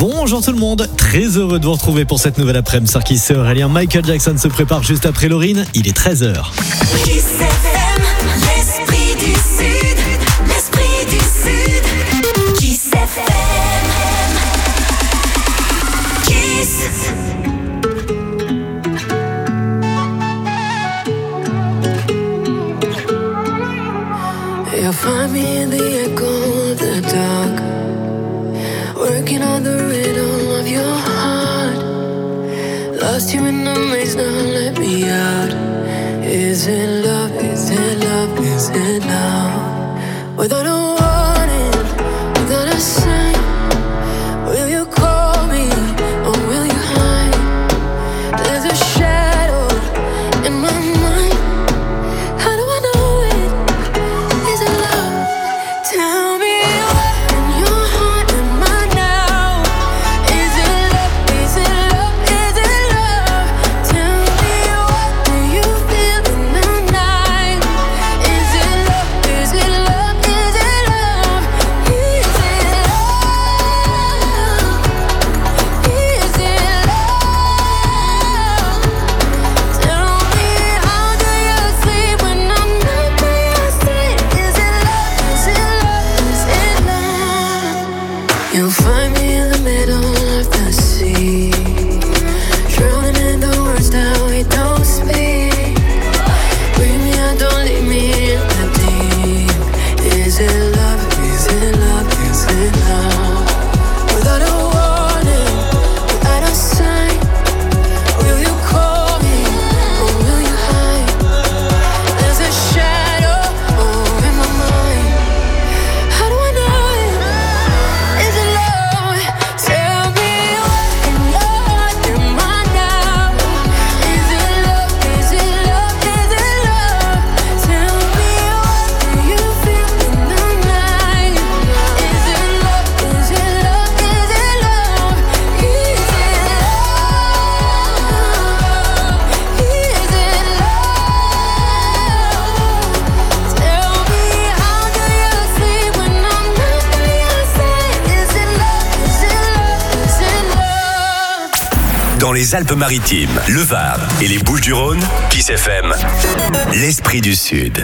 Bonjour tout le monde, très heureux de vous retrouver pour cette nouvelle après-midi. Sarkis et Aurélien, Michael Jackson se prépare juste après Lauryn, il est 13h. L'esprit du Sud, l'esprit du Sud, Kiss FM, Kiss. You'll find me in the echo of the dark, working on the rhythm of your heart. Lost you in the maze, now let me out. Is it love, is it love, is it love? Without a warning, without a sign, will you call me or will you hide? There's a shadow in my mind. How do I know it? Is it love? Tell me what in your heart am I now? Is it love? Is it love? Is it love? Tell me what do you feel in the night? Is it love? Is it love? Is it love? Is it love? Is it love? Tell me how do you sleep when I'm not by your side? Is it love? Is it love? Is it love? You'll find me in the middle of the sea, drowning in the words that we don't speak. Bring me out, don't leave me in the deep. Is it love? Is it love? Is it love? Without a warning, without a sign, will you call me or will you hide? There's a shadow in my mind. How do I know it? Is it love? Tell me what in your heart am I now? Is it love? Is it love? Is it love? Tell me what do you feel in the night? Is it love? Is it love? Is it love? Is it love? Is it love? Tell me how do you sleep when I'm not by your side? Is it love? Is it love? Is it love? Dans les Alpes-Maritimes, le Var et les Bouches-du-Rhône, Kiss FM, l'esprit du Sud.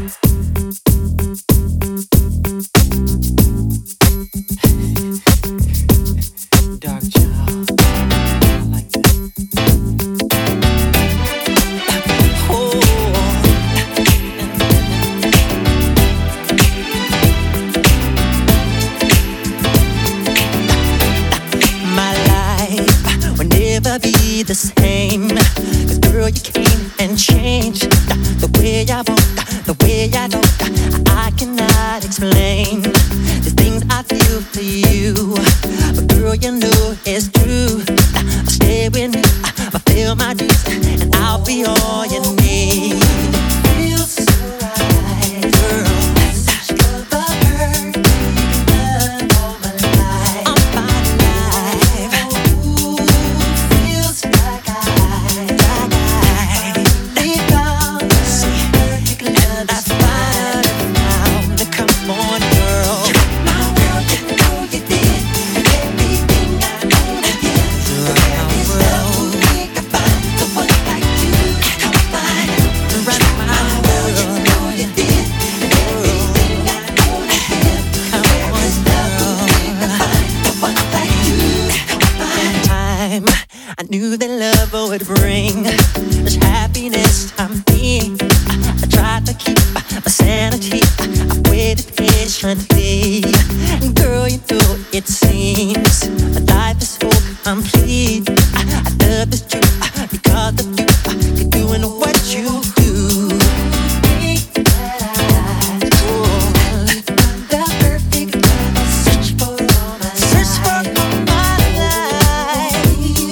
My life will never be the same. 'Cause girl, you came and changed the way I walk, the way I talk. I cannot explain the things I feel for you. But girl, you know it's true. I'll stay with you, I'll feel my dues, and I'll be all you need. Feels so right, girl. You're the perfect love of my life. I'm fine life. Ooh, feels like I found the perfect love. I found it now. Come on, girl. My world, you know you did everything I know to give. There is no way to find someone like you. Come find right my world, you know you did everything I know to give. There is no way to find someone like you. Come find time. I knew that love would bring this happiness I'm being. I tried to keep my sanity. I waited patiently. And girl, you know it seems my life is so complete. I love this truth because of you. You're doing what you do. The perfect love I search for all my life. Search for all my life.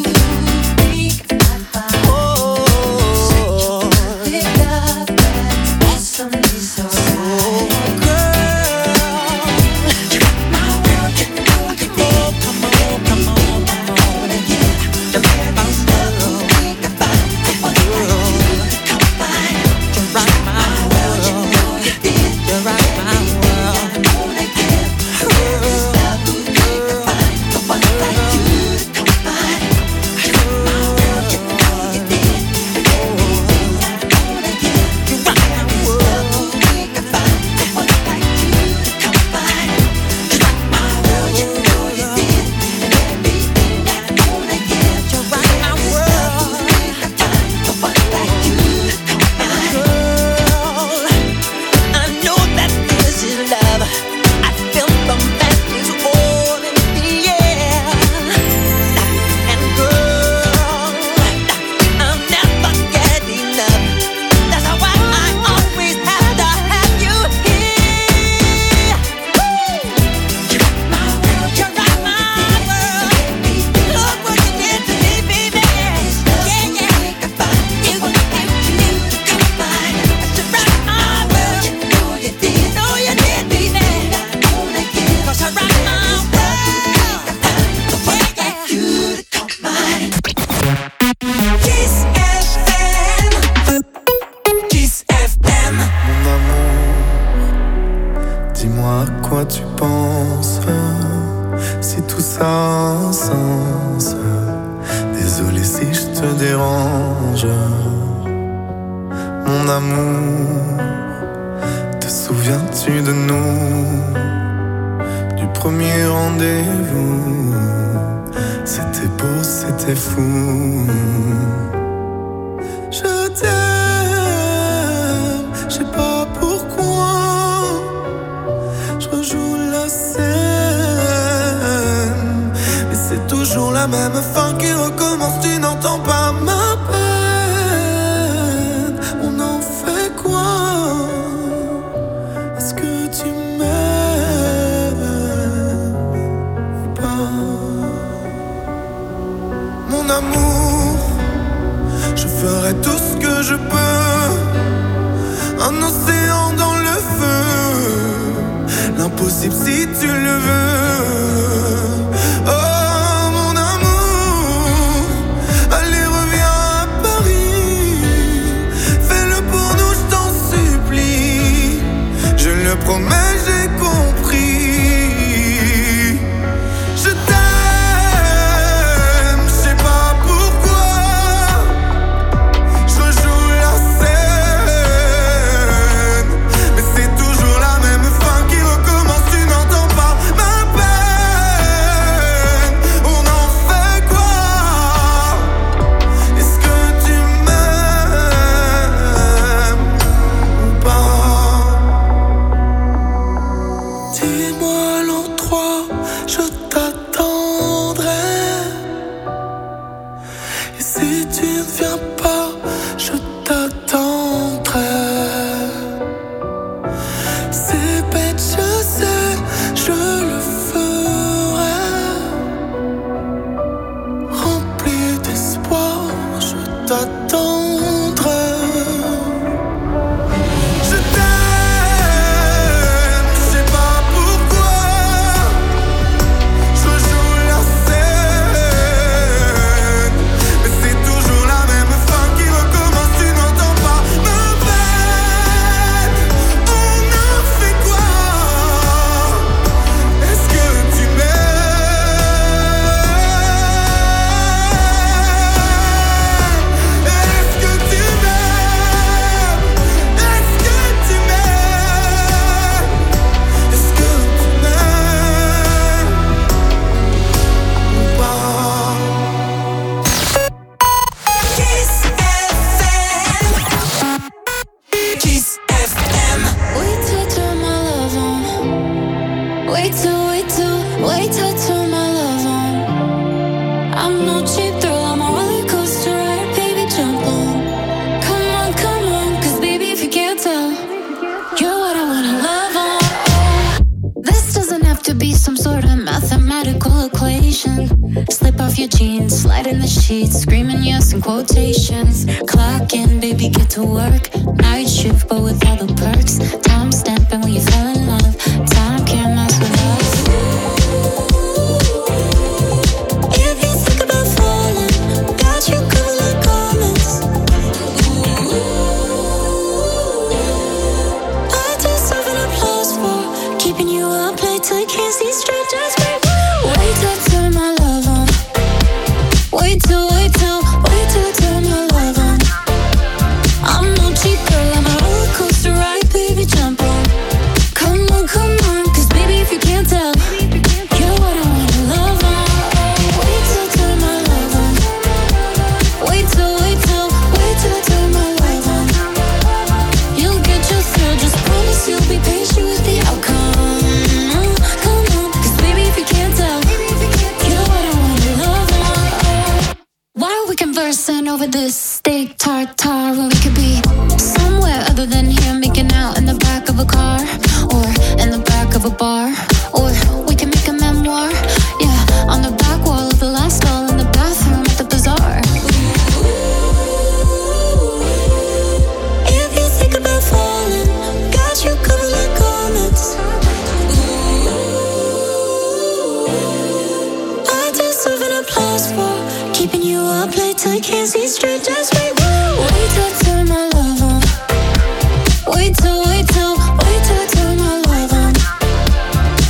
Oh, perfect love that's awesomely so right. Girl, my world, you know you did. Come on, come on, come on, yeah. The very best love we could find. quoi tu penses, si tout ça a un sens. Désolé si je te dérange. Mon amour, te souviens-tu de nous, du premier rendez-vous? C'était beau, c'était fou. Je t'aime, je sais pas pourquoi. Je rejoue la scène, mais c'est toujours la même fin qui recommence. Tu n'entends pas ma peine. On en fait quoi? Est-ce que tu m'aimes ou pas? Mon amour, je ferai tout ce que je peux. Un océan dans le feu, l'impossible si tu le veux. Oh mon amour, allez reviens à Paris. Fais-le pour nous, je t'en supplie. Je le promets, j'ai compris. Je t'aime, je sais pas pourquoi. Je rejoue la scène, mais c'est toujours la même fin qui recommence. Tu n'entends pas ma peine. On en fait quoi? Est-ce que tu m'aimes ou pas? Dis-moi l'endroit, je t'attendrai. Et si tu ne viens pas, je t'attendrai. C'est bête, je sais, je le ferai. Rempli d'espoir, je t'attendrai. Je t'aime, je sais pas pourquoi. Je rejoue la scène, mais c'est toujours la même fin qui recommence. Tu n'entends pas ma peine. On en fait quoi? Est-ce que tu m'aimes? Est-ce que tu m'aimes? Est-ce que tu m'aimes? Est-ce que tu m'aimes ou pas? Kiss FM. Kiss FM. Wait till I turn my love on. Wait till I turn my love on. I'm no cheap thrill, I'm a roller coaster ride, baby, jump on. Come on, cause baby, if you can't tell, you're what I wanna love on. This doesn't have to be some sort of mathematical equation. Slip off your jeans, slide in the sheets, screaming yes in quotations. Clock in, baby, get to work. Night shift, but with all the perks. Time stamping when you fell in love. Time can't mess with us. If you think about falling, got you covered like garments. I deserve an applause for keeping you up late till you can't see straight. Just wait till I turn my love on. Wait till I turn my love on. I'm no cheap girl, I'm a roller coaster ride, baby, jump on. Come on, cause baby, if you can't tell, you're what I wanna love on. Wait till I turn my love on. Wait till I turn my love on. You'll get your thrill, just promise you'll be patient with the outcome. Come on, cause baby, if you can't tell, you're what I wanna love on. Why are we conversing over this steak tartare when we could be somewhere other than here, making out in the back of a car or in the back of a bar, or we can make a memoir, yeah, on the back wall of the last stall in the bathroom at the bazaar. If you think about falling, got you covered like garments. I deserve an applause for keeping you up late till you can't see straight. Just wait till I turn my love on. Wait till I turn my love on.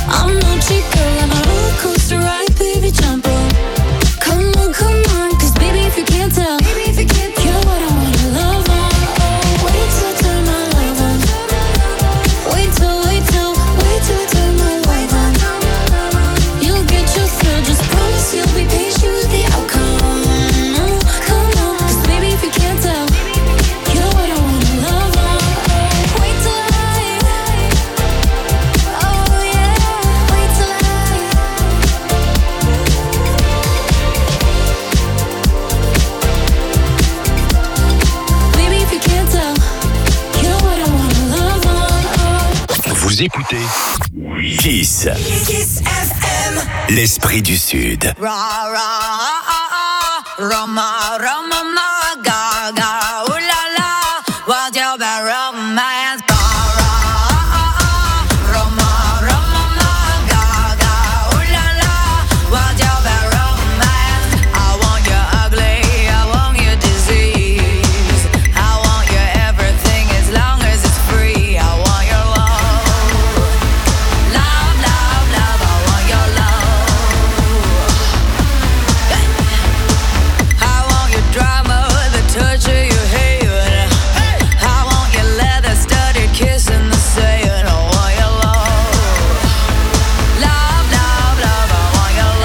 Vous écoutez Kiss. Kiss FM. L'esprit du Sud. Ra ra Roma Roma ma ga ga ooh la la what's your bad romance Roma Roma ma ga ga ooh la la what's your bad romance I want you ugly I want you disease I want you everything as long as it's free I want your love love love love I want your love I want your drama, the touch of your hand. I want your leather-studded kiss in the sand. I want your love, love, love, love. I want your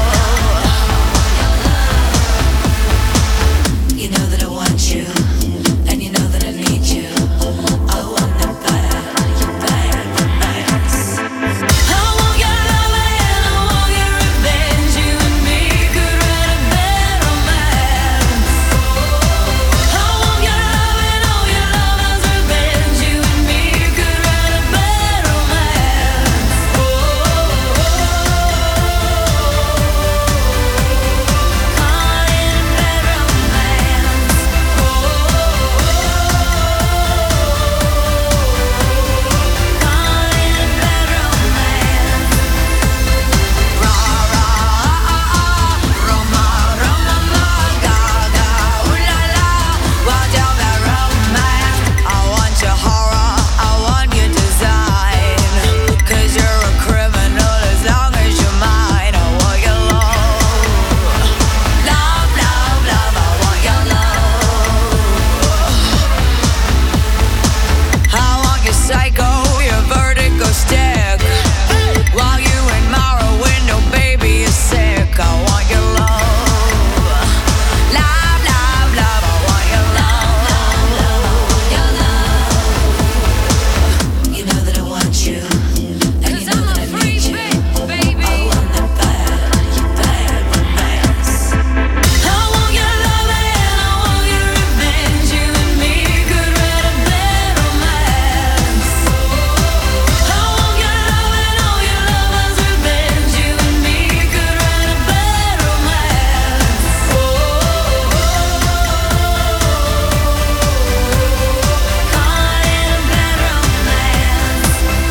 love. You know that I want you, and you know that I need you. I want the bad romance. I want your love and I want your revenge. You and me could write a bad romance. I want your love and all your love's revenge. You and me could write a bad romance. Caught in a bad romance. Caught in a bad romance. Ra ra Roma Roma ma ga ga ooh la la what's your bad romance I want your horror I want your design 'cause you're a criminal as long as you're mine I want your love love love love I want your love I want your psycho your vertigo stick while you admire a window, baby, you're sick. I want your love, love, love, love. I want your love, you know that I want you, and you know that I need you. Baby. I want the bad romance. I want your love and I want your revenge. You and me could write a bad romance. I want your love and all your love's revenge. You and me could write a bad romance. Caught in a bad romance.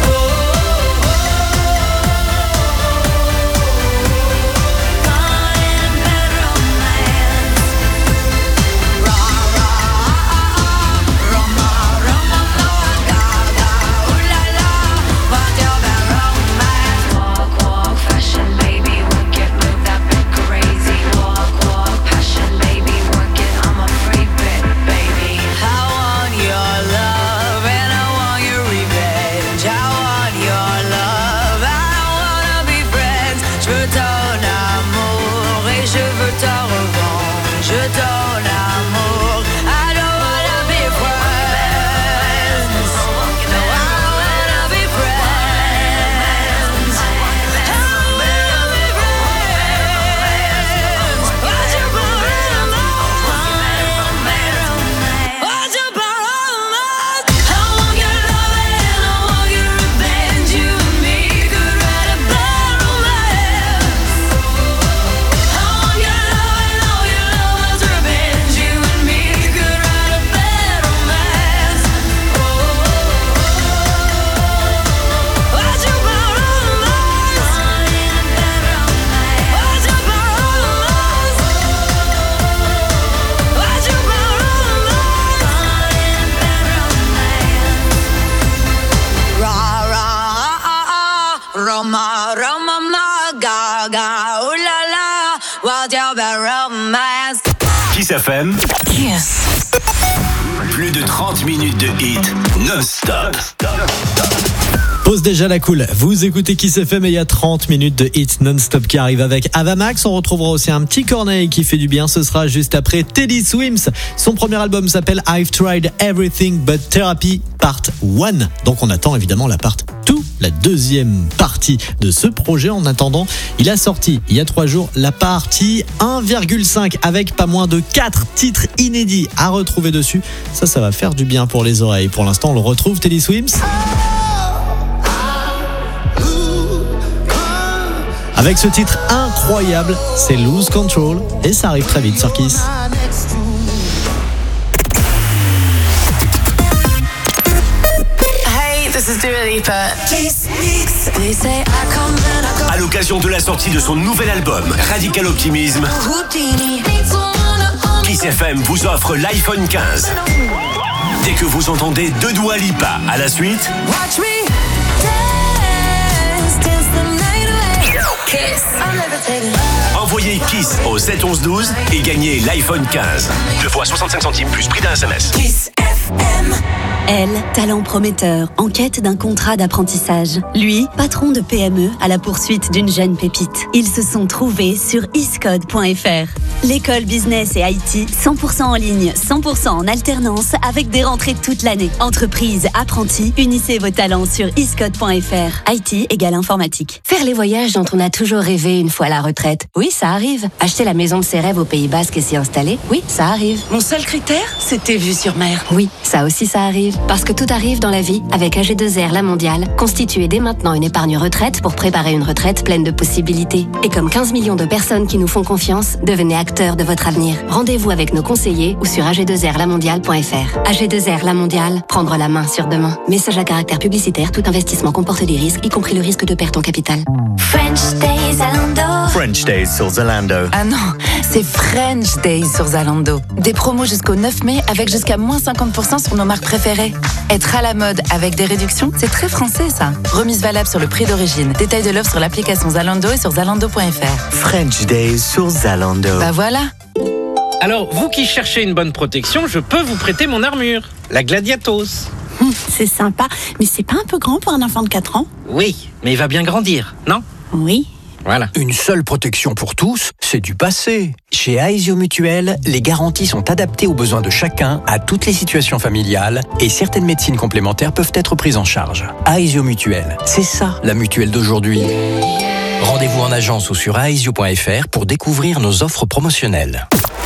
Caught in a bad romance. Ra ra Roma Roma ma ga ga ooh la la what's your bad romance Walk walk fashion baby work it move that bit crazy Walk walk passion baby work it I'm a free bit baby I want your love and I want your revenge I want your love I wanna be friends Je veux ton amour et je veux ta revanche Je ton amour I don't wanna be friends No I wanna be friends I wanna be friends What's your problem? What's your problem? I want your love and I want your revenge You and me could write a bad romance I want your love and all your love's revenge You and me could write a bad romance What's your problem? Caught in a bad romance What's your problem? What's your problem? Caught in a bad romance Ra ra Roma Roma ma ga ga ooh la la what's your bad romance Kiss FM, Kiss plus de 30 minutes de hit non-stop. Pose déjà la cool. Vous écoutez Kiss FM et il y a 30 minutes de hits non-stop qui arrivent avec Avamax. On retrouvera aussi un petit Corneille qui fait du bien. Ce sera juste après Teddy Swims. Son premier album s'appelle I've Tried Everything But Therapy Part 1. Donc on attend évidemment la Part 2, la deuxième partie de ce projet. En attendant, il a sorti il y a 3 jours la partie 1,5 avec pas moins de 4 titres inédits à retrouver dessus. Ça va faire du bien pour les oreilles. Pour l'instant, on le retrouve, Teddy Swims. Avec ce titre incroyable, c'est Lose Control et ça arrive très vite sur Kiss. Hey, this is Dua Lipa. Kiss Mix. They say I come and I go. À l'occasion de la sortie de son nouvel album, Radical Optimism, Houdini. Kiss FM vous offre l'iPhone 15. Dès que vous entendez deux Dua Lipa à la suite, Watch me dance, dance the night away. Kiss. I'm levitating. envoyez Kiss au 7 11 12 et gagnez l'iPhone 15. 2 fois 65 centimes plus prix d'un SMS. Kiss FM. Elle, talent prometteur, en quête d'un contrat d'apprentissage. Lui, patron de PME à la poursuite d'une jeune pépite. Ils se sont trouvés sur iscode.fr. L'école business et IT, 100% en ligne, 100% en alternance, avec des rentrées toute l'année. Entreprise, apprentis, unissez vos talents sur iscode.fr. IT égale informatique. Faire les voyages dont on a toujours rêvé une fois à la retraite. Oui, ça arrive. Acheter la maison de ses rêves au Pays Basque et s'y installer. Oui, ça arrive. Mon seul critère, c'était vue sur mer. Oui, ça aussi ça arrive. Parce que tout arrive dans la vie. Avec AG2R La Mondiale, constituez dès maintenant une épargne retraite pour préparer une retraite pleine de possibilités. Et comme 15 millions de personnes qui nous font confiance, devenez acteurs de votre avenir. Rendez-vous avec nos conseillers ou sur ag2rlamondiale.fr. AG2R La Mondiale, prendre la main sur demain. Message à caractère publicitaire, tout investissement comporte des risques, y compris le risque de perte en capital. French Days Zalando. French Days sur Zalando. Ah non, c'est French Days sur Zalando. Des promos jusqu'au 9 mai avec jusqu'à moins 50% sur nos marques préférées. Être à la mode avec des réductions, c'est très français ça. Remise valable sur le prix d'origine. Détail de l'offre sur l'application Zalando et sur zalando.fr. French Days sur Zalando. Bah voilà. Alors, vous qui cherchez une bonne protection, je peux vous prêter mon armure, la Gladiatos. C'est sympa, mais c'est pas un peu grand pour un enfant de 4 ans? Oui, mais il va bien grandir, non? Oui. Voilà. Une seule protection pour tous, c'est du passé. Chez Aesio Mutuel, les garanties sont adaptées aux besoins de chacun, à toutes les situations familiales, et certaines médecines complémentaires peuvent être prises en charge. Aesio Mutuel, c'est ça la mutuelle d'aujourd'hui. Rendez-vous en agence ou sur aesio.fr pour découvrir nos offres promotionnelles.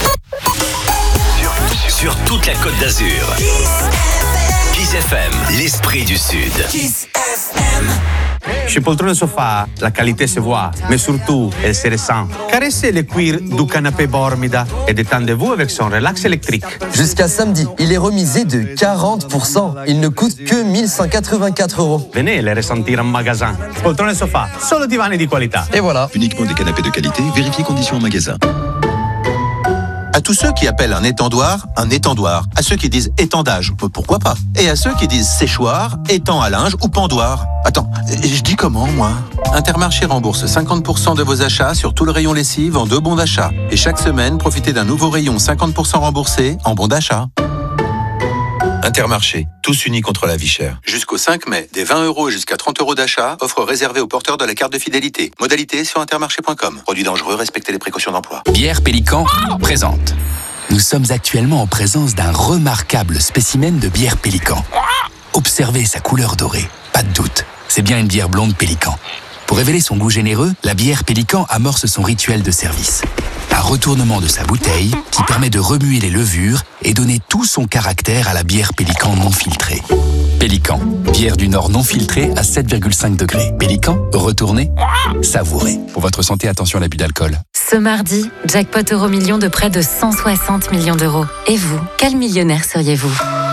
Sur toute la Côte d'Azur, Kiss FM, l'esprit du Sud. Kiss FM. Chez Poltrone Sofa, la qualité se voit, mais surtout, elle se ressent. Caressez le cuir du canapé Bormida et détendez-vous avec son relax électrique. Jusqu'à samedi, il est remisé de 40%. Il ne coûte que 1184 €. Venez les ressentir en magasin. Poltrone Sofa, solo divani di qualità. Et voilà. Uniquement des canapés de qualité, vérifiez conditions en magasin. À tous ceux qui appellent un étendoir. À ceux qui disent étendage, pourquoi pas. Et à ceux qui disent séchoir, étang à linge ou pendoir. Attends, je dis comment, moi? Intermarché rembourse 50% de vos achats sur tout le rayon lessive en 2 bons d'achat. Et chaque semaine, profitez d'un nouveau rayon 50% remboursé en bons d'achat. Intermarché, tous unis contre la vie chère. Jusqu'au 5 mai, des 20 € jusqu'à 30 € d'achat, offre réservée aux porteurs de la carte de fidélité. Modalité sur intermarché.com. Produit dangereux, respectez les précautions d'emploi. Bière Pélican présente. Nous sommes actuellement en présence d'un remarquable spécimen de bière Pélican. Observez sa couleur dorée, pas de doute, c'est bien une bière blonde Pélican. Pour révéler son goût généreux, la bière Pélican amorce son rituel de service. Un retournement de sa bouteille qui permet de remuer les levures et donner tout son caractère à la bière Pélican non filtrée. Pélican, bière du Nord non filtrée à 7,5 degrés. Pélican, retournez, savourez. Pour votre santé, attention à l'abus d'alcool. Ce mardi, jackpot Euromillions de près de 160 millions d'euros. Et vous, quel millionnaire seriez-vous ?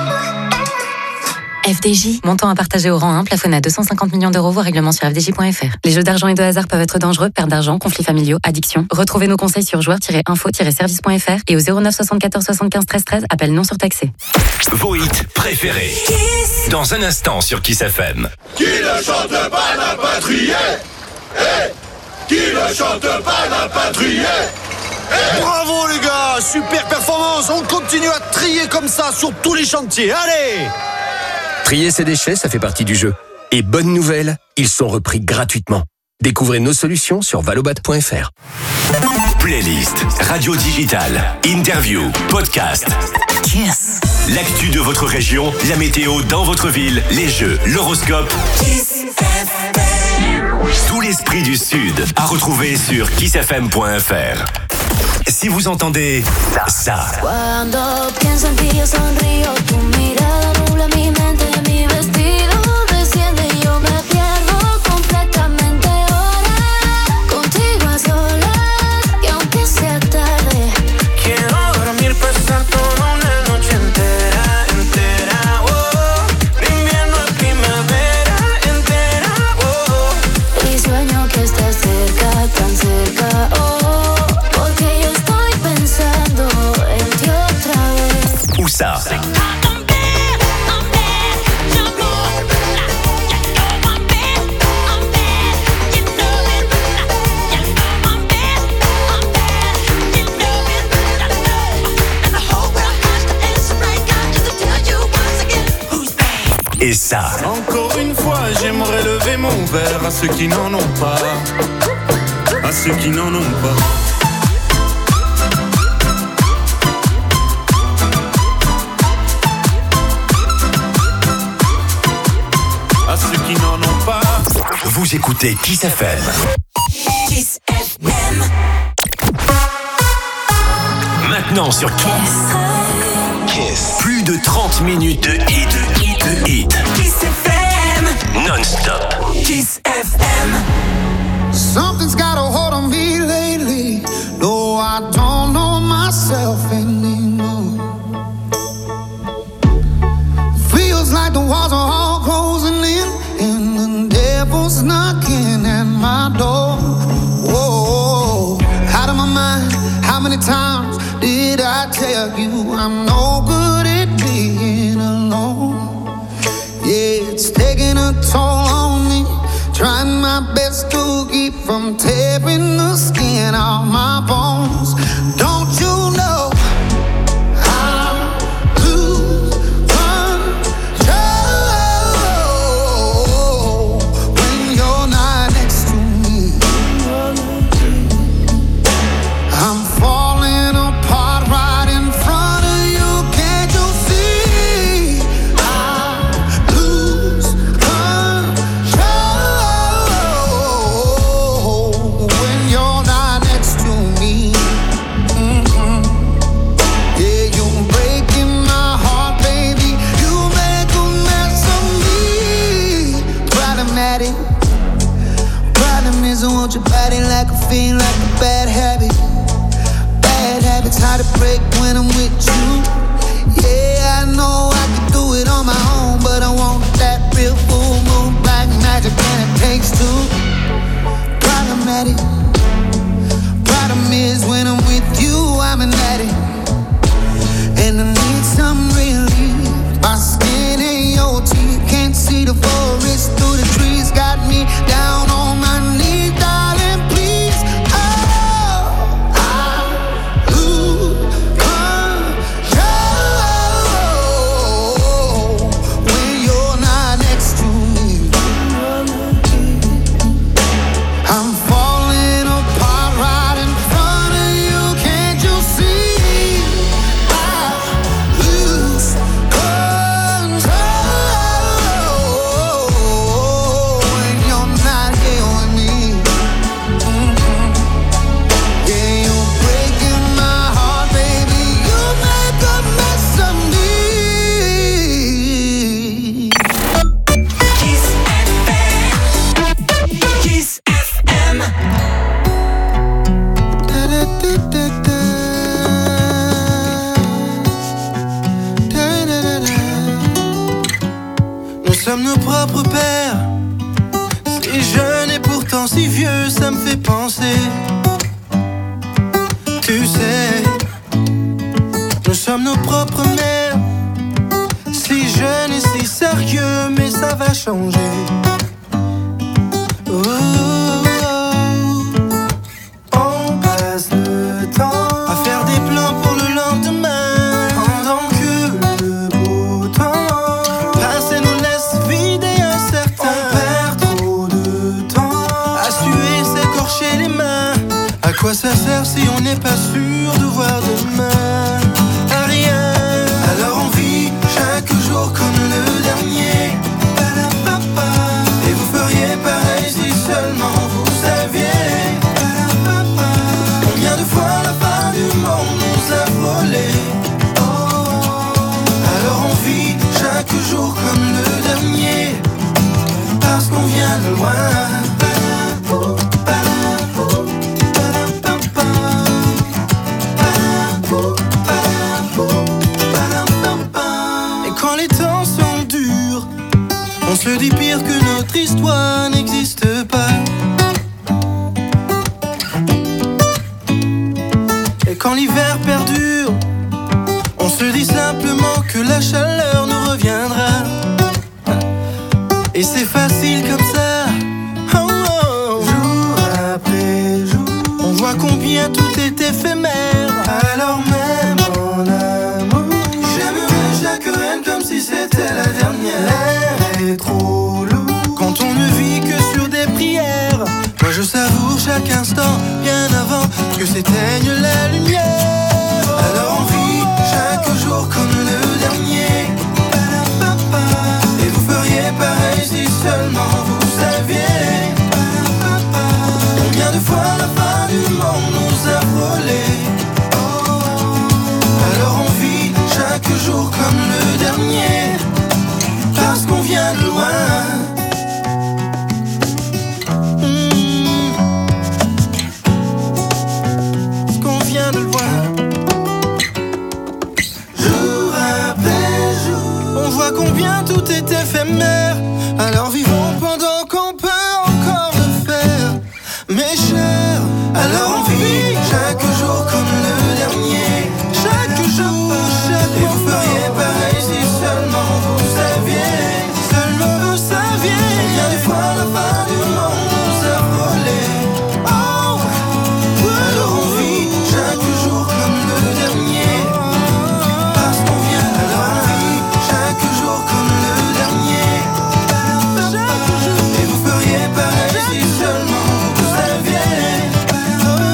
FDJ, montant à partager au rang 1, plafonné à 250 millions d'euros, voire règlement sur fdj.fr. Les jeux d'argent et de hasard peuvent être dangereux, perte d'argent, conflits familiaux, addiction. Retrouvez nos conseils sur joueurs-info-service.fr et au 09 74 75 13 13, appel non surtaxé. Vos hits préférés. Dans un instant sur Kiss FM. Qui ne chante pas n'a pas trié. Qui ne chante pas n'a pas trié. Bravo les gars, super performance. On continue à trier comme ça sur tous les chantiers. Allez! Trier ses déchets, ça fait partie du jeu. Et bonne nouvelle, ils sont repris gratuitement. Découvrez nos solutions sur valobat.fr. Playlist, radio digitale, interview, podcast. Kiss. L'actu de votre région, la météo dans votre ville, les jeux, l'horoscope. Kiss FM. Tout l'esprit du Sud à retrouver sur kissfm.fr. Si vous entendez ça. Cuando pienso en ti yo sonrío, tu mirada nubla mi mente, mi vestido desciende y yo me pierdo completamente ahora. Contigo bueno que estés cerca, tan cerca, oh, porque yo estoy pensando en ti otra vez. Où ça? Et ça. Encore une fois, j'aimerais lever mon verre à ceux qui n'en ont pas. À ceux qui n'en ont pas. À ceux qui n'en ont pas. Vous écoutez Kiss FM. Kiss FM. Maintenant sur Kiss. Plus de 30 minutes de hit. Kiss FM. Non-stop. Kiss FM. Something's got a hold on me lately. No, I don't know myself anymore. Feels like the walls are all closing in, and the devil's knocking at my door. Whoa, out of my mind. How many times did I tell you I'm no good at being alone? Yeah, it's taking a toll on me. Trying my best to keep from tearing the skin off my bones. Don't you know I lose control when you're not next to me? I'm falling apart right in front of you. Can't you see? I lose control when you're not next to me. Yeah, you're breaking my heart, baby. You make a mess of me. Problematic. Problem is I want your body like a fiend, like a bad habit. Bad habits hard to break when I'm with you. Yeah, I know I can do it on my own, but I want that real full moon black magic, and it takes two. Problematic. Problem is when I'm with you, I'm an addict, and I need some relief. My skin and your teeth can't see the forest through the trees. Got me down on my knees, darling, please. Oh, I lose control when you're not next to me. I'm falling apart right in front of you. Can't you see? I lose control when you're not here with me. Yeah, you're breaking my heart, baby. You make a mess of me. Kiss FM. Kiss FM. Nous sommes nos propres pères. Si jeune et pourtant si vieux, ça me fait penser. Tu sais, nous sommes nos propres mères. Si jeune et si sérieux, mais ça va changer. Oh, on passe le temps à faire des plans pour le lendemain, pendant que le beau temps passe et nous laisse vides et incertains. On perd trop de temps à suer, s'écorcher les mains. À quoi ça sert si on n'est pas sûr de voir demain? À rien. Alors on vit chaque jour comme le dernier. Et vous feriez pareil si seulement vous saviez. Combien de fois la fin du monde nous a frôlé. Alors on vit chaque jour comme le dernier, parce qu'on vient de loin. Quand l'hiver perdure, on se dit simplement que la chaleur nous reviendra. Et c'est facile comme ça, oh, oh. Jour après jour, on voit combien tout est éphémère. Alors même en amour, j'aimerais chaque reine comme si c'était la dernière. L'air est trop lourd quand on ne vit que sur des prières. Moi je savoure chaque instant bien avant que s'éteigne la lumière. Alors on vit chaque jour comme le dernier. Et vous feriez pareil si seulement vous saviez combien de fois la fin du monde nous a frôlés. Alors on vit chaque jour comme le dernier, parce qu'on vient de loin. Parce qu'on vient de loin. Jour après jour, on voit combien tout est éphémère. Alors vivons pendant qu'on peut encore le faire, mes chers. Alors on vit chaque jour comme le dernier. Chaque jour, chaque jour. Et vous feriez pareil si seulement vous saviez. Seulement vous saviez combien de fois la fin du monde nous a frôlés. Oh, alors on vit chaque jour comme le dernier, parce qu'on vient. Alors on vit chaque jour comme le dernier. Et vous feriez pareil si seulement vous saviez.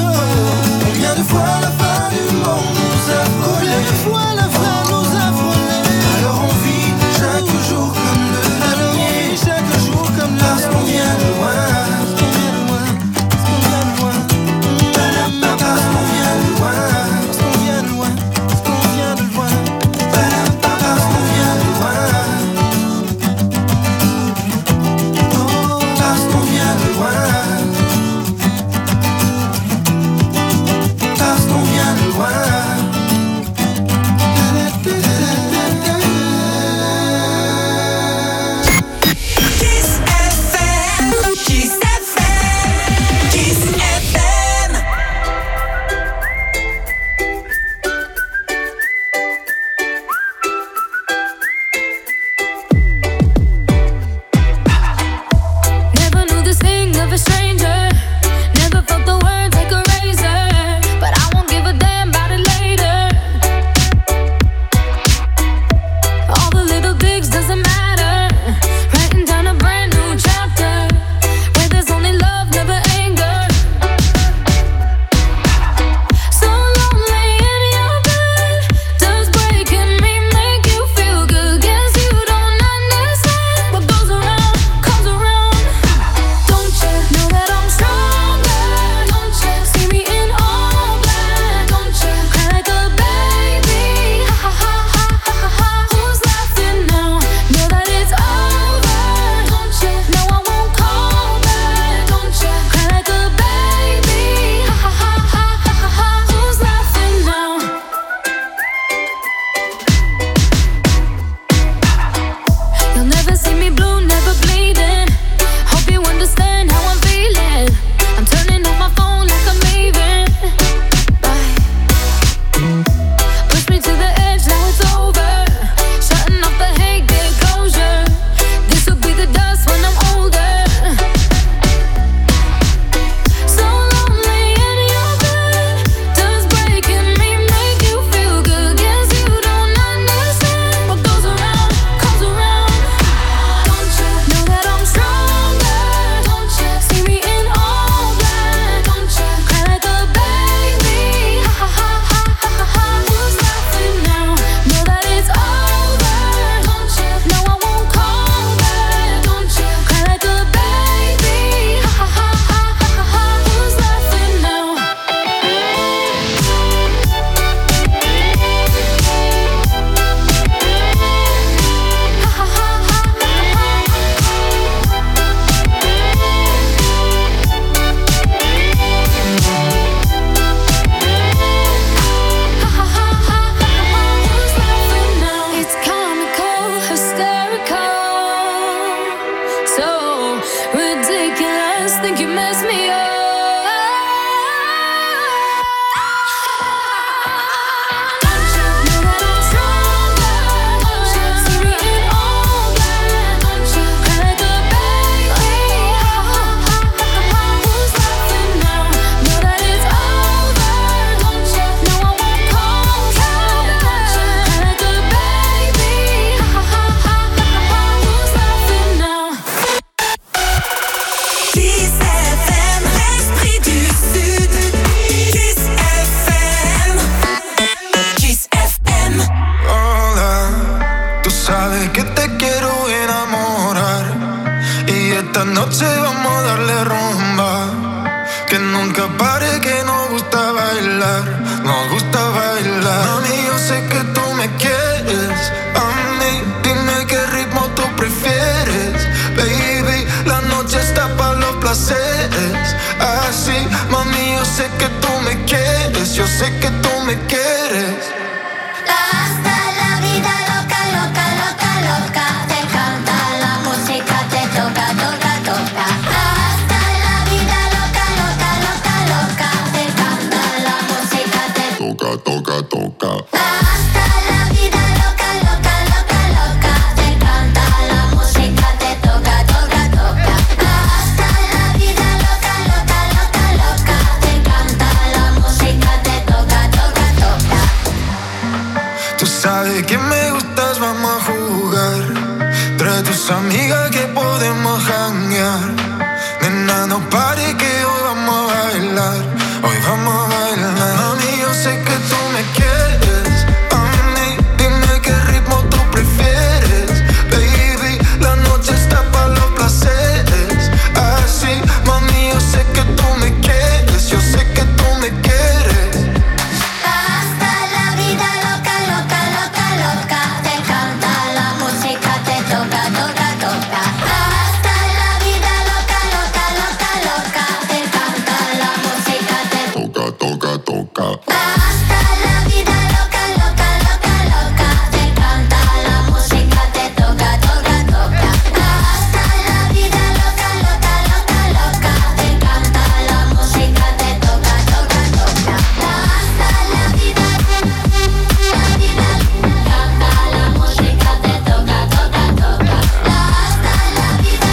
nunca pare que nos gusta bailar, nos gusta bailar. Mami, yo sé que tú me quieres, a mí, dime qué ritmo tú prefieres. Baby, la noche está para los placeres. Así, mami, yo sé que tú me quieres, yo sé que tú me quieres. Hasta la vida loca, loca, loca, loca. Te canta la música, te toca, toca, toca. Hasta la vida loca, loca, loca, loca. Te canta la música, te toca, toca, toca. Hasta la vida loca, loca, loca, loca. Te canta la música, te toca, toca, toca. Hasta la vida loca, loca, loca, loca. Te canta la música, te toca, toca, toca. Tú sabes que me gustas, vamos a jugar. Trae tus amigas que podemos janguear. Nena, no pare que hoy vamos a bailar. Hoy vamos a bailar. Mami, yo sé que tú me quieres. A mí, dime qué ritmo tú prefieres. Baby, la noche está para los placeres. Así, mami, yo sé que tú me quieres. Yo sé que tú me quieres. Hasta la vida loca, loca, loca, loca. Te canta la música, te toca, toca, toca. Hasta la vida loca, loca, loca, loca. Te canta la música, te toca, toca, toca. Hasta la vida loca, loca, loca, loca. Te canta la música, te toca, toca, toca. Hasta la vida loca, loca, loca, loca. Te canta la música, te toca, toca, toca. Hasta la vida, canta la música, te toca, toca, toca. Hasta la vida,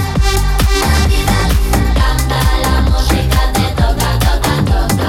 canta la música, te toca, toca, toca.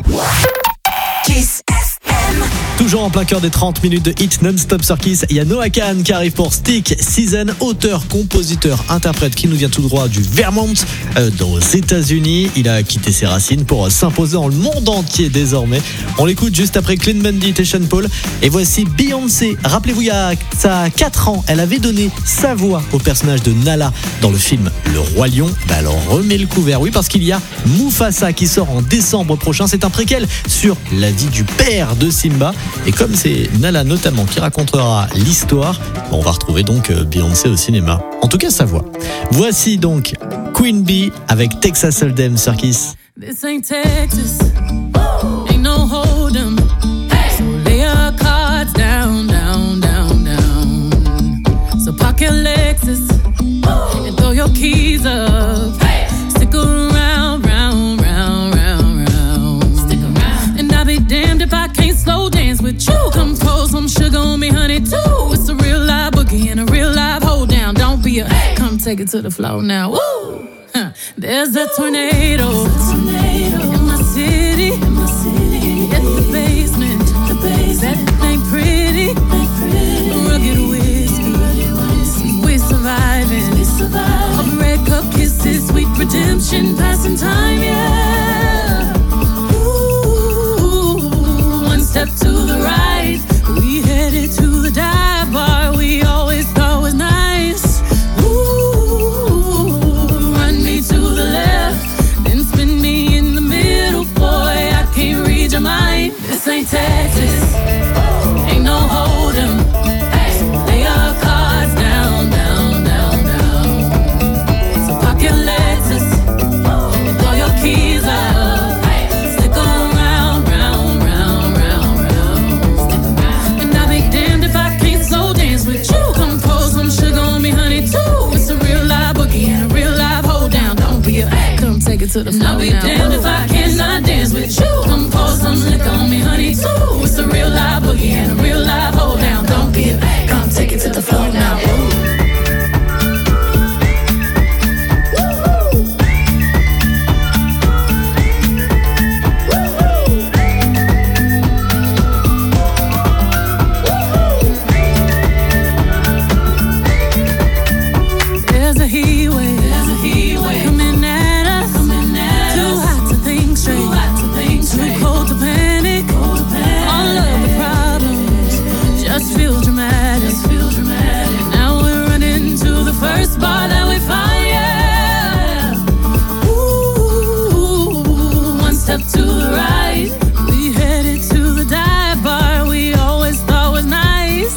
Kiss FM. Toujours en plein cœur des 30 minutes de hit non-stop sur Kiss, il y a Noah Kahan qui arrive pour Stick Season, auteur, compositeur, interprète qui nous vient tout droit du Vermont, aux États-Unis. Il a quitté ses racines pour s'imposer dans le monde entier désormais. On l'écoute juste après Clean Bandit et Sean Paul. Et voici Beyoncé. Rappelez-vous, il y a ça 4 ans, elle avait donné sa voix au personnage de Nala dans le film Le Roi Lion. Alors remet le couvert, oui, parce qu'il y a Mufasa qui sort en décembre prochain. C'est un préquel sur la vie du père de Simba. Et comme c'est Nala notamment qui racontera l'histoire, on va retrouver donc Beyoncé au cinéma. En tout cas, sa voix. Voici donc Queen Bee avec Texas Hold'em sur Kiss. This ain't Texas, ain't no hold'em. So lay your cards down, down, down, down. So park your Lexus and throw your keys up. Stick around, round, round, round, round. Stick around. And I'll be damned if I can't slow dance with you. Come pour some sugar on me, honey, too. It's a real live boogie and a real live hold down. Don't be a come take it to the floor now. Woo! There's a tornado in my city, at the basement. That ain't pretty. Rugged whiskey, we're surviving. All the red cup kisses, sweet redemption, passing time, yeah. Ooh, one step to the right, we headed to the dive bar we always thought was nice. To the left, then spin me in the middle, boy, I can't read your mind. This ain't Texas, ain't no hold'em. Lay your cards down, down, down, down. So park your Lexus and throw your keys up. Stick around, round, round, round, round. And I'll be damned if I can't slow dance with you. Come pour some sugar on me, honey, too. It's a real live boogie and a real live hold down. Don't be a come take it to the floor. I'll be damned if I cannot dance with you. Come pour some liquor on me, honey, too. It's a real live boogie and a real live hold down. Don't be a come take it to the floor now. There's a heat wave coming at us. Too hot to think straight, too cold to panic. All of the problems just feel dramatic. Now we're left to the right. We headed to the dive bar we always thought was nice.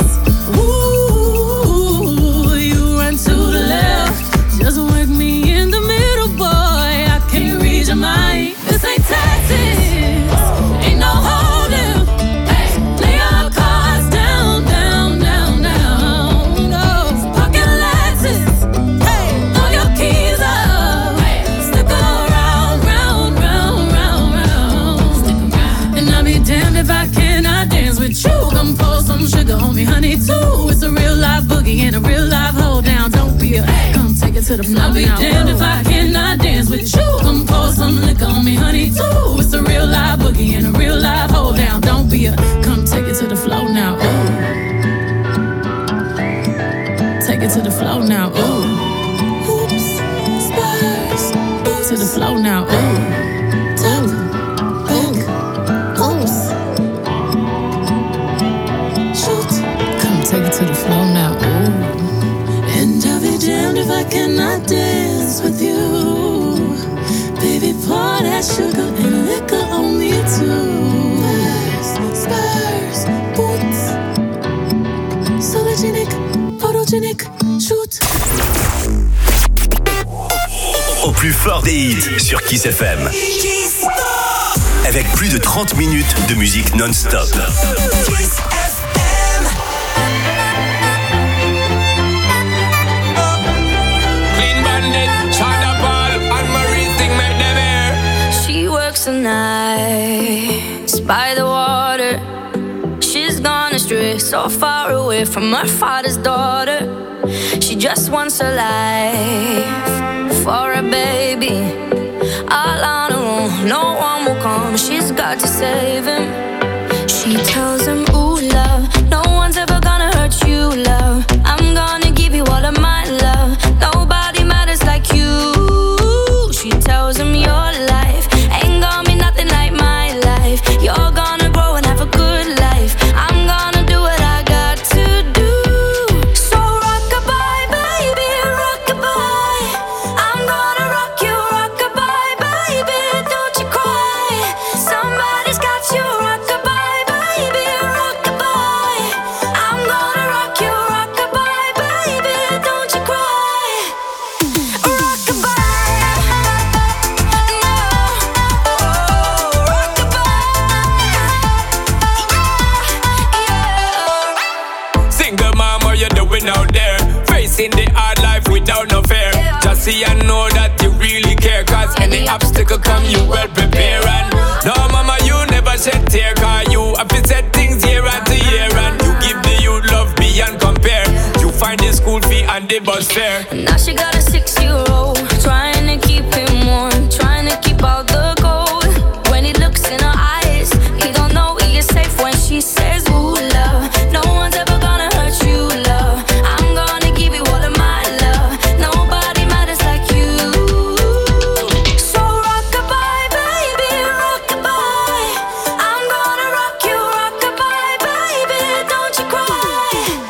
Ooh, you run to the left, just wake me in the middle, boy. I can't read your mind. This ain't Texas, ain't no holding. Hey, lay your cards down, down, down, down. No, pocket Lexus. Hey, throw your keys up. Hey, stick around, round, round, round, round. Stick around. And I'll be damned if I cannot dance with you. Come pour some sugar on me, honey, too. It's a real life boogie and a real life hold down. Don't be a come take it to the floor. I'll be damned if I cannot dance with you. Come pour some liquor on me, honey, too. It's a real life boogie and a real life hold down. Don't be a come take it to the floor now. Ooh. Take it to the floor now. Ooh. Oops, Spurs. To the floor now. Ooh. Ooh. Oops. Shoot. Come take it to the floor now. Ooh. And I'll be damned if I cannot dance with you. Baby, pour that sugar and liquor on me too. Spurs, boots. Sologenic, photogenic, shoot. Au plus fort des hits sur Kiss FM. Avec plus de 30 minutes de musique non-stop. Clean Bandit, China Paul, and Marie Sting make them air. She works the nights by the water. She's gone astray, so far away from her father's daughter. She just wants a life for a baby. All on her own, no one will come. She's got to save him. She tells him, ooh, love, no one's ever gonna hurt you, love. I'm gonna give you all of my love. Nobody matters like you. She tells him, your life ain't gonna be nothing like my life. You're gonna grow and have a good life. I'm gonna do what I got to do. So rock-a-bye, baby, rock-a-bye. I'm gonna rock you, rock-a-bye, baby, don't you cry. Somebody's got you, rock-a-bye, baby, rock-a-bye. I'm gonna rock you, rock-a-bye, baby, don't you cry. Single mom, what you doing out there? Facing the hard life without no fear. Just see and know that you really care. Cause any obstacle come, you well prepare. And no mama, you never shed tear. Cause you have to set things year after year. And you give the youth love beyond compare. You find the school fee and the bus fare. Now she got a 6-year-old, trying to keep him warm, trying to keep out the cold. When he looks in her eyes, he don't know he is safe when she says, ooh, love, no one's ever gonna hurt you, love. I'm gonna give you all of my love. Nobody matters like you. So rock-a-bye, baby, rock-a-bye. I'm gonna rock you, rock-a-bye, baby, don't you cry.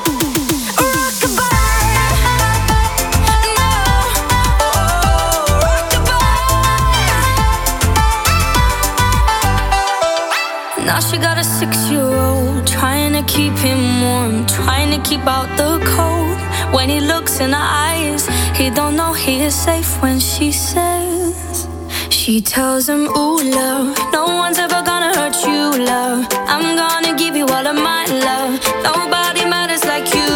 Now she got a 6-year-old, trying to keep him warm, trying to keep out the cold. When he looks in her eyes, he don't know he is safe when she says. She tells him, ooh, love, no one's ever gonna hurt you, love. I'm gonna give you all of my love. Nobody matters like you.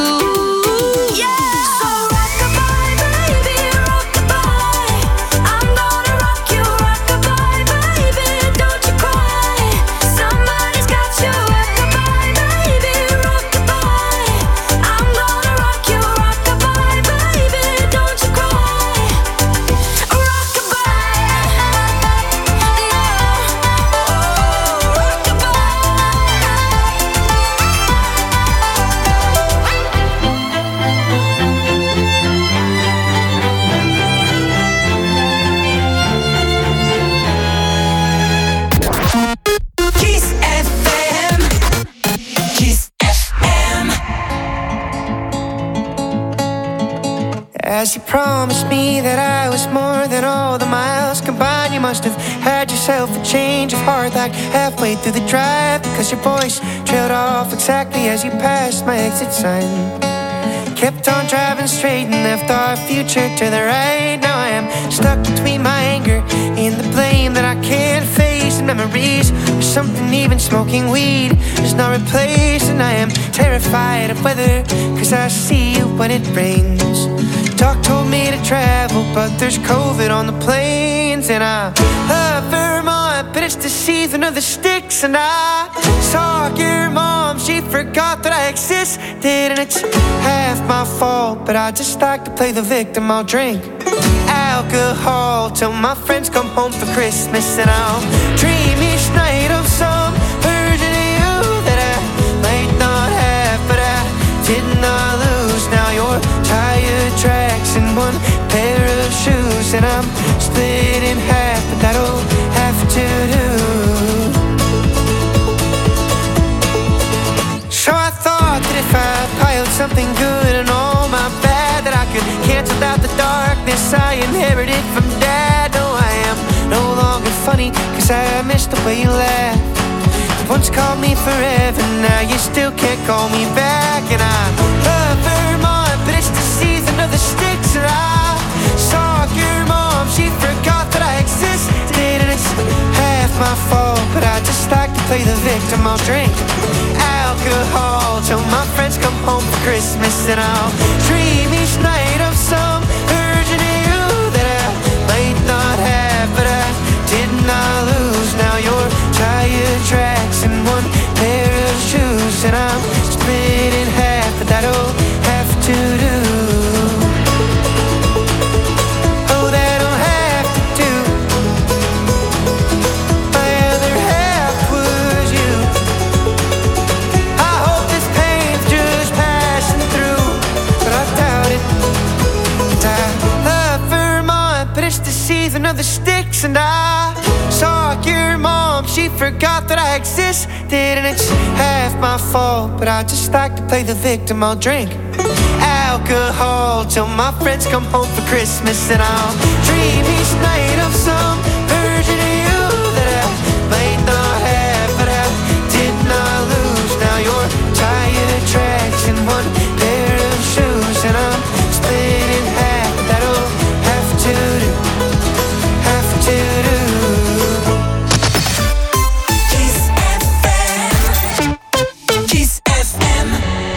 As you promised me that I was more than all the miles combined, you must have had yourself a change of heart like halfway through the drive, because your voice trailed off exactly as you passed my exit sign. Kept on driving straight and left our future to the right. Now I am stuck between my anger and the blame that I can't face, and memories of something even smoking weed does not replace. And I am terrified of weather, cause I see you when it rains. Doc told me to travel, but there's COVID on the planes. And I love Vermont, but it's the season of the sticks. And I saw your mom, she forgot that I existed. And it's half my fault, but I just like to play the victim. I'll drink alcohol till my friends come home for Christmas. And I'll dream each night of some version of you that I might not have, but I did not lose. Now you're tire tracks and one pair of shoes, and I'm split in half, but that'll have to do. So I thought that if I piled something good and all my bad, that I could cancel out the darkness I inherited from Dad. No, I am no longer funny, cause I miss the way you laugh. You once called me forever, now you still can't call me back. And I love Vermont, but it's the season of the sticks. And I saw your mom, she forgot that I existed. And it's half my fault, but I just like to play the victim. I'll drink alcohol till my friends come home for Christmas. And I'll dream each night of some version of you that I might not have, but I did not lose. Now you're tire tracks and one pair of shoes, and I'm split in half, but that'll have to do. Oh, that'll have to do. My other half was you. I hope this pain's just passing through, but I doubt it. And I love Vermont, but it's the season of the sticks. And I saw your mom, she forgot that I existed. And it's half my fault, but I just like to play the victim. I'll drink alcohol till my friends come home for Christmas. And I'll dream each night of some version of you that I might not have, but I did not lose. Now you're tire tracks and one pair of shoes, and I'm split in half. That'll have to do, have to do. Kiss FM, Kiss FM.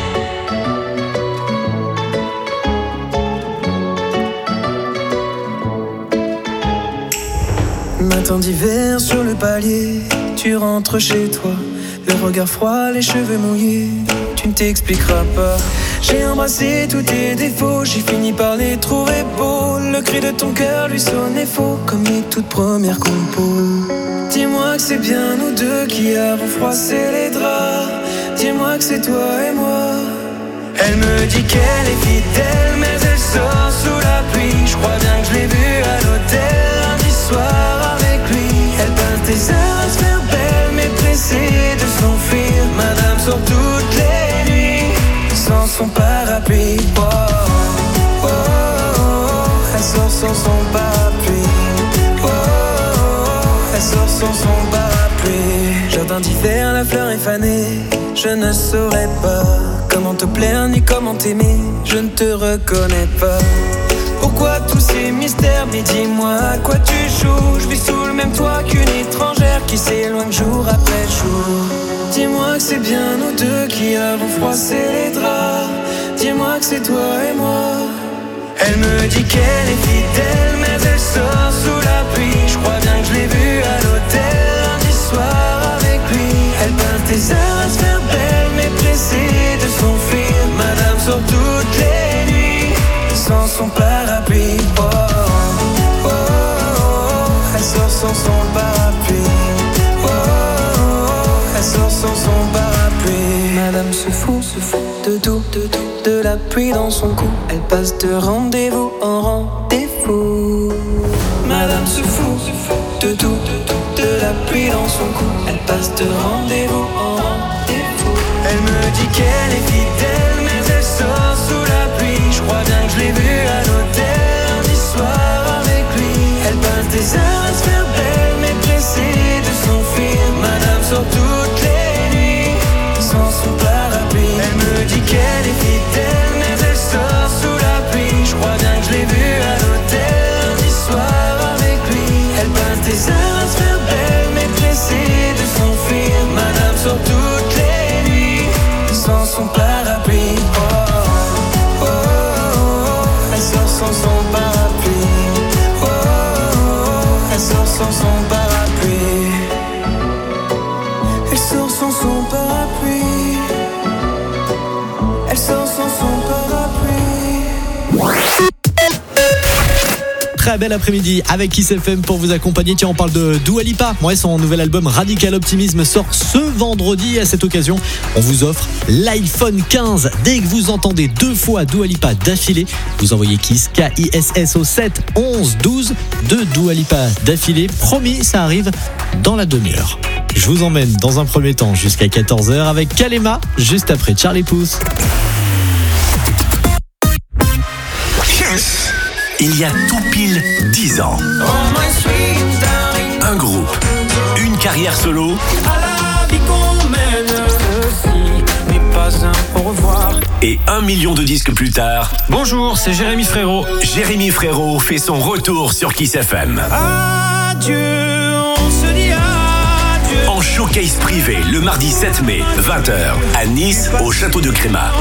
Matin d'hiver sur le palier, tu rentres chez toi, le regard froid, les cheveux mouillés, tu ne t'expliqueras pas. J'ai embrassé tous tes défauts, j'ai fini par les trouver beaux. Le cri de ton cœur lui sonnait faux, comme les toutes premières compos. Dis-moi que c'est bien nous deux qui avons froissé les draps. Dis-moi que c'est toi et moi. Elle me dit qu'elle est fidèle, mais elle sort sous la pluie. Je crois bien que je l'ai vue à l'hôtel lundi soir avec lui. Elle peint tes heures à se faire belle, mais pressée de s'enfuir. Madame sort toutes les nuits sans son parapluie. Oh, oh, oh, oh. Elle sort sans son parapluie. Oh, oh, oh. Elle sort sans son parapluie. Jardin d'hiver, la fleur est fanée. Je ne saurais pas comment te plaire ni comment t'aimer. Je ne te reconnais pas. Pourquoi tous ces mystères? Mais dis-moi à quoi tu joues. Je vis sous le même toit qu'une étrangère qui s'éloigne jour après jour. Dis-moi que c'est bien nous deux qui avons froissé les draps. Dis-moi que c'est toi et moi. Elle me dit qu'elle est fidèle, mais elle sort sous la pluie. Je crois bien que je l'ai vue à l'hôtel lundi soir avec lui. Elle peint tes heures à se faire belle, mais pressée de s'enfuir. Madame sort toutes les nuits sans son parapluie. Oh, oh, oh, oh. Elle sort sans son parapluie. Oh, oh, oh. Elle sort sans son parapluie. Madame se fout de tout, de la pluie dans son cou. Elle passe de rendez-vous en rendez-vous. Madame se fout de tout, de la pluie dans son cou. Elle passe de rendez-vous en rendez-vous. Elle me dit qu'elle est fidèle, mais elle sort sous la pluie. Je crois bien que je l'ai vue à l'hôtel lundi soir avec lui. Elle passe des heures à se faire belle, sans son parapluie. Elle sort sans son parapluie. Très bel après-midi avec Kiss FM pour vous accompagner. Tiens, on parle de Dua Lipa. Ouais, son nouvel album Radical Optimism sort ce vendredi. À cette occasion, on vous offre l'iPhone 15. Dès que vous entendez 2 fois Dua Lipa d'affilée, vous envoyez Kiss, K-I-S-S au 7 11 12 de Dua Lipa d'affilée. Promis, ça arrive dans la demi-heure. Je vous emmène dans un premier temps jusqu'à 14h avec Kalema, juste après Charlie Puth. Il y a tout pile 10 ans. Un groupe, une carrière solo. Et 1 million de disques plus tard. Bonjour, c'est Jérémy Frérot. Jérémy Frérot fait son retour sur Kiss FM. Adieu, on se dit adieu. En showcase privé le mardi 7 mai, 20h, à Nice, au Château de Crémat.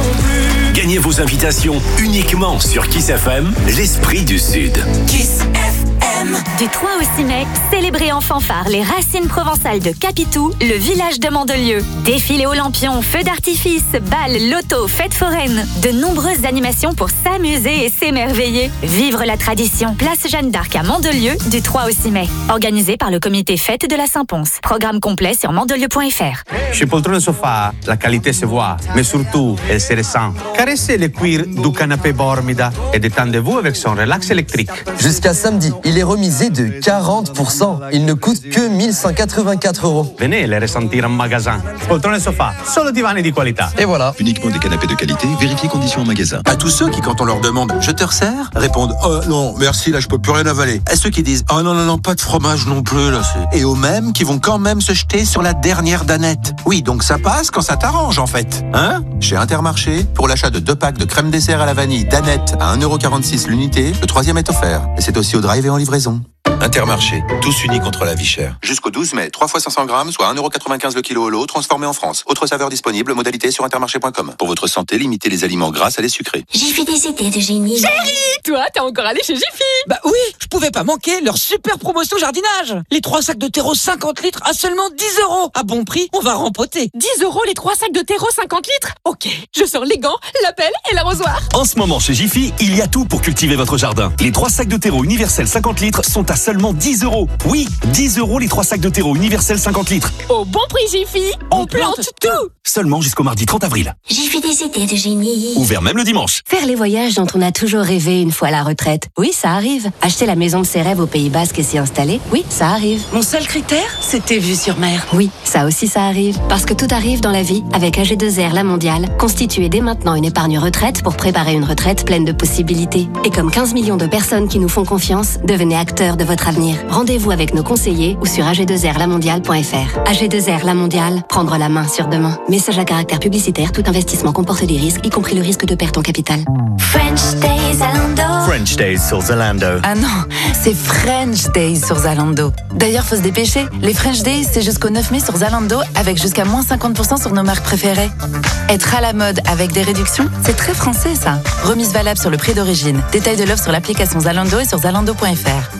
Gagnez vos invitations uniquement sur Kiss FM, l'esprit du Sud. Kiss FM. Du 3 au 6 mai, célébrez en fanfare les racines provençales de Capitou, le village de Mandelieu. Défilé Olympion, feux d'artifice, balles, loto, fêtes foraines. De nombreuses animations pour s'amuser et s'émerveiller. Vivre la tradition. Place Jeanne d'Arc à Mandelieu du 3 au 6 mai. Organisé par le comité Fête de la Saint-Pons. Programme complet sur mandelieu.fr. Chez Poltrone Sofa, la qualité se voit, mais surtout, elle se ressent. Caressez le cuir du canapé Bormida et détendez-vous avec son relax électrique. Jusqu'à samedi, il est remisé de 40%. Il ne coûte que 1184 €. Venez les ressentir en magasin. Poltrone Sofa, solo divani di qualità. Et voilà. Uniquement des canapés de qualité, vérifiez conditions en magasin. À tous ceux qui, quand on leur demande « Je te resserre ?», répondent « Oh non, merci, là je peux plus rien avaler ». À ceux qui disent « Oh non, non, non, pas de fromage non plus, là c'est... » Et aux mêmes qui vont quand même se jeter sur la dernière danette. Oui, donc ça passe quand ça t'arrange en fait. Hein ? Chez Intermarché, pour l'achat de 2 packs de crème dessert à la vanille danette à 1,46€ l'unité, le 3e est offert. Et c'est aussi au drive et en livraison. Intermarché, tous unis contre la vie chère. Jusqu'au 12 mai, 3 fois 500 grammes, soit 1,95€ le kilo au lot, transformé en France. Autre saveur disponible, modalité sur intermarché.com. Pour votre santé, limitez les aliments gras à les sucrés. J'ai fait des idées de génie. Chérie, toi, t'es encore allé chez Jiffy? Bah oui, je pouvais pas manquer leur super promotion jardinage. Les 3 sacs de terreau 50 litres à seulement 10 €. À bon prix, on va rempoter. 10 € les 3 sacs de terreau 50 litres? Ok, je sors les gants, la pelle et l'arrosoir. En ce moment, chez Jiffy, il y a tout pour cultiver votre jardin. Les 3 sacs de terreau universel 50 litres sont à seulement 10 €. Oui, 10 € les 3 sacs de terreau universel 50 litres. Au bon prix Jiffy, on plante tout. Seulement jusqu'au mardi 30 avril. J'ai fait des idées de génie. Ouvert même le dimanche. Faire les voyages dont on a toujours rêvé une fois à la retraite. Oui, ça arrive. Acheter la maison de ses rêves au Pays Basque et s'y installer. Oui, ça arrive. Mon seul critère, c'était vue sur mer. Oui, ça aussi ça arrive. Parce que tout arrive dans la vie avec AG2R La Mondiale. Constituez dès maintenant une épargne retraite pour préparer une retraite pleine de possibilités. Et comme 15 millions de personnes qui nous font confiance, devenez acteurs de votre avenir. Rendez-vous avec nos conseillers ou sur ag2rlamondiale.fr. AG2R La Mondiale, prendre la main sur demain. Message à caractère publicitaire, tout investissement comporte des risques, y compris le risque de perte en capital. French Days Zalando. French Days sur Zalando. Ah non, c'est French Days sur Zalando. D'ailleurs, faut se dépêcher. Les French Days, c'est jusqu'au 9 mai sur Zalando avec jusqu'à moins 50% sur nos marques préférées. Être à la mode avec des réductions, c'est très français ça. Remise valable sur le prix d'origine. Détail de l'offre sur l'application Zalando et sur zalando.fr.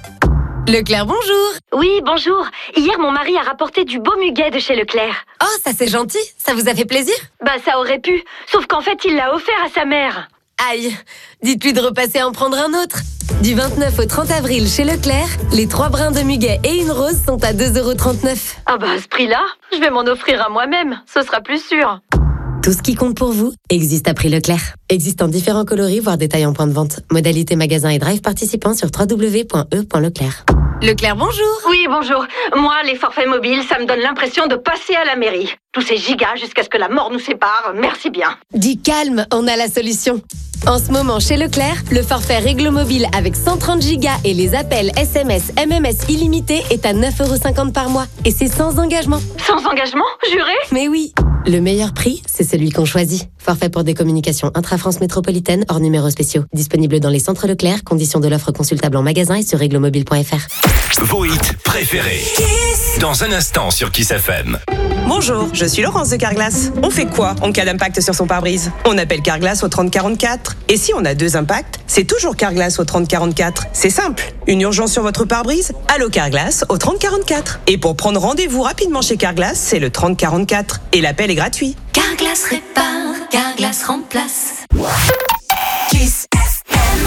Leclerc, bonjour. Oui, bonjour. Hier, mon mari a rapporté du beau muguet de chez Leclerc. Oh, ça c'est gentil. Ça vous a fait plaisir? Bah, ça aurait pu. Sauf qu'en fait, il l'a offert à sa mère. Aïe. Dites-lui de repasser en prendre un autre. Du 29 au 30 avril chez Leclerc, les 3 brins de muguet et une rose sont à 2,39 €. Ah bah, à ce prix-là, je vais m'en offrir à moi-même. Ce sera plus sûr. Tout ce qui compte pour vous existe à prix Leclerc. Existe en différents coloris, voire détails en point de vente. Modalité magasin et drive participants sur www.e.leclerc. Leclerc, bonjour. Oui, bonjour. Moi, les forfaits mobiles, ça me donne l'impression de passer à la mairie. Tous ces gigas jusqu'à ce que la mort nous sépare, merci bien. Dis calme, on a la solution. En ce moment, chez Leclerc, le forfait Réglo Mobile avec 130 gigas et les appels SMS, MMS illimités est à 9,50 € par mois. Et c'est sans engagement. Sans engagement, juré? Mais oui. Le meilleur prix, c'est celui qu'on choisit. Forfait pour des communications intra-France métropolitaine hors numéros spéciaux. Disponible dans les centres Leclerc. Conditions de l'offre consultable en magasin et sur réglomobile.fr. Vos hits préférés. Dans un instant sur Kiss FM. Bonjour, je suis Laurence de Carglass. On fait quoi en cas d'impact sur son pare-brise? On appelle Carglass au 3044. Et si on a 2 impacts, c'est toujours Carglass au 3044. C'est simple. Une urgence sur votre pare-brise? Allô Carglass au 3044. Et pour prendre rendez-vous rapidement chez Carglass, c'est le 3044. Et l'appel est gratuit. Carglass répare, Carglass remplace. Kiss FM.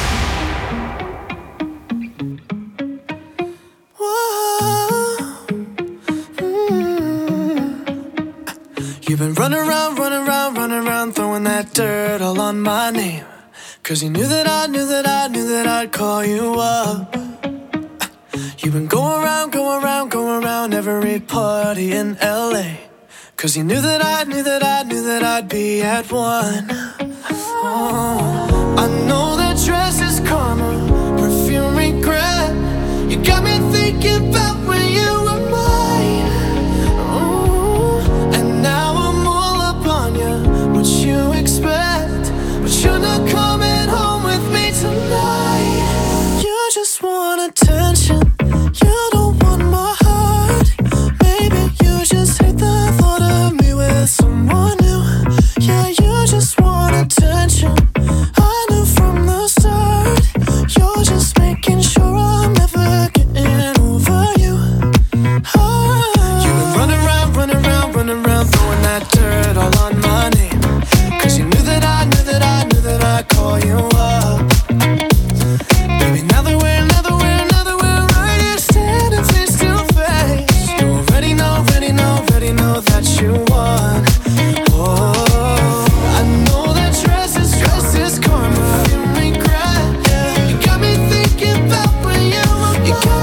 You've been running around, throwing that dirt all on my name. 'Cause you knew that I'd call you up. You've been going around every party in LA. 'Cause you knew that I'd be at one. Oh, I know that dress is karma, perfume regret. You got me thinking about when you were mine. Oh, and now I'm all up on you. What you expect? But you're not coming home with me tonight. You just want attention. You don't want my heart. Maybe you just hate the thought of me with someone new. Yeah, you just want attention. I knew from the start. You're just making sure I'm never getting over you. Oh. You've been running around, throwing that dirt all on my name. 'Cause you knew that I'd call you up. Baby, now that we're right here standing face to face, you already know that you won. Oh, I know that dress is karma, you regret. Yeah. You got me thinking about when you were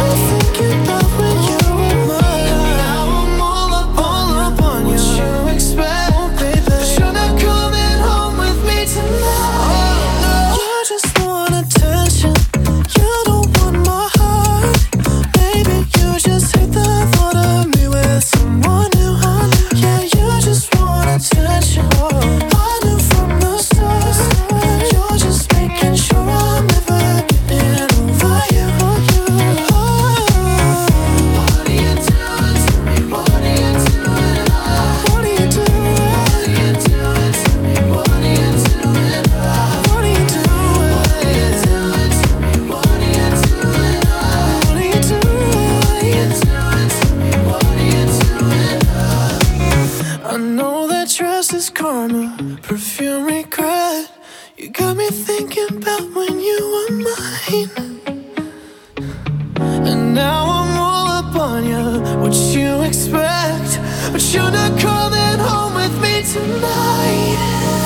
mine. And now I'm all up on you. What you expect, baby? But you're not coming home with me tonight. Oh, no. You just want attention. You don't want my heart. Baby, you just hate the thought of me with someone new. Yeah, you just want attention. I knew from the start. You're just making sure I'm never getting over you. Oh. What are you doing to me? What are you doing? What are you doing? What are you doing to me? What are you doing? What are you doing? What are you doing to me? What are you doing? What are you doing to me? What are you doing? I know that dress is karma, perfume regret. You got me thinking about when you were mine. And now I'm all up on you. What you expect? But you're not coming home with me tonight.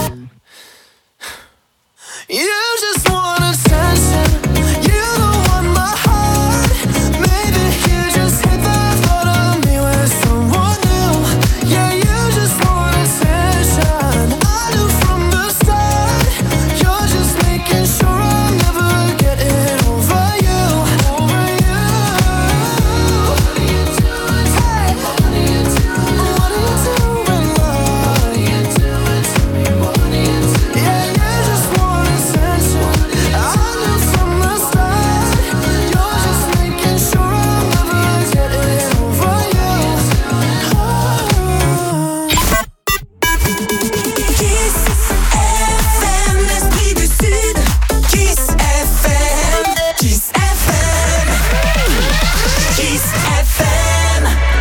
You just want attention. You don't want my heart. Maybe you just hate the thought of me with someone new. Yeah, you just want attention. I knew from the start. You're just making sure I'm never getting over you. Over you. What are you doing? Hey. What are you doing? What are you doing, love? What are you doing to me? What are you doing? Yeah, you just want attention. I knew from the start. You're just making sure I'm never getting over you. Oh. Kiss FM, l'esprit du Sud. Kiss FM. Kiss FM. Kiss FM.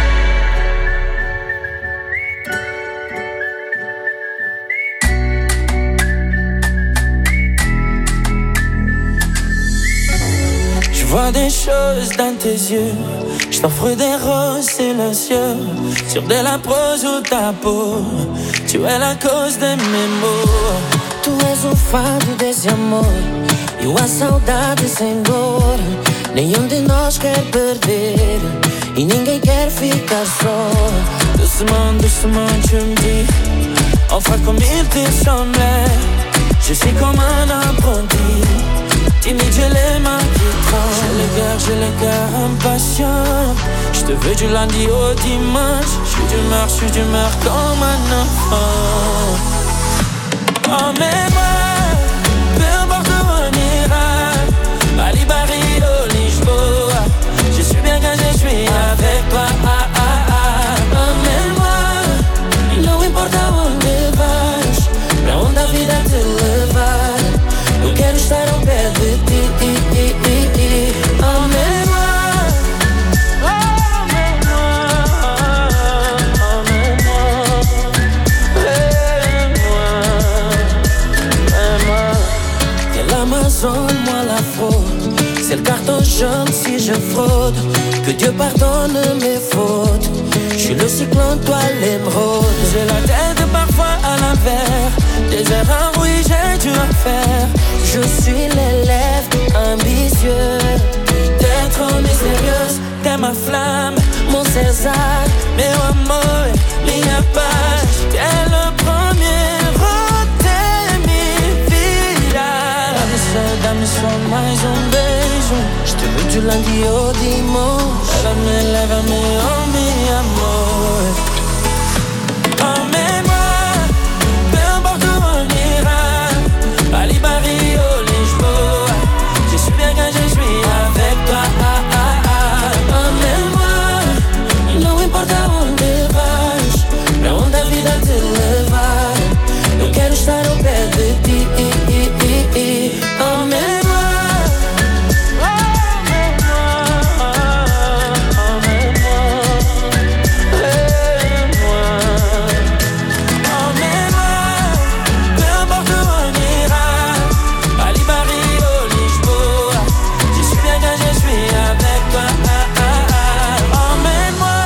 Je vois des choses dans tes yeux. Je t'offre des roses silencieux sur de la prose ou ta peau. Tu es la cause de mes maux. Tu és o fado desse amor e a saudade sem dor. Nenhum de nós quer perder e ninguém quer ficar só. Doucement, tu me dis enfin comme il te semblait. Je suis comme un apprenti. Timide, j'ai les mains qui tremblent. J'ai le cœur impatient. Je te veux du lundi au dimanche. Je suis d'humeur comme un enfant. Emmène-moi, peu importe où on ira. Bali, Barrio, Lisboa. Je suis bien quand je suis avec toi. Emmène-moi, não importa onde vais, pra onde a vida te levar. Eu quero estar ao pé de ti. Emmène-moi, l'Amazone, moi la fraude. C'est le carton jaune si je fraude. Que Dieu pardonne mes fautes. Je suis le cyclone, toi l'émeraude. J'ai la tête parfois à l'envers. Des erreurs, oui, j'ai dû en faire. Je suis l'élève ambitieux. T'es trop mystérieuse, t'es ma flamme, mon César. Meu amor, minha paz. T'es le premier, dá-me só mais beijo. Je te veux du lundi au dimanche. Lève-me, lève-me, oh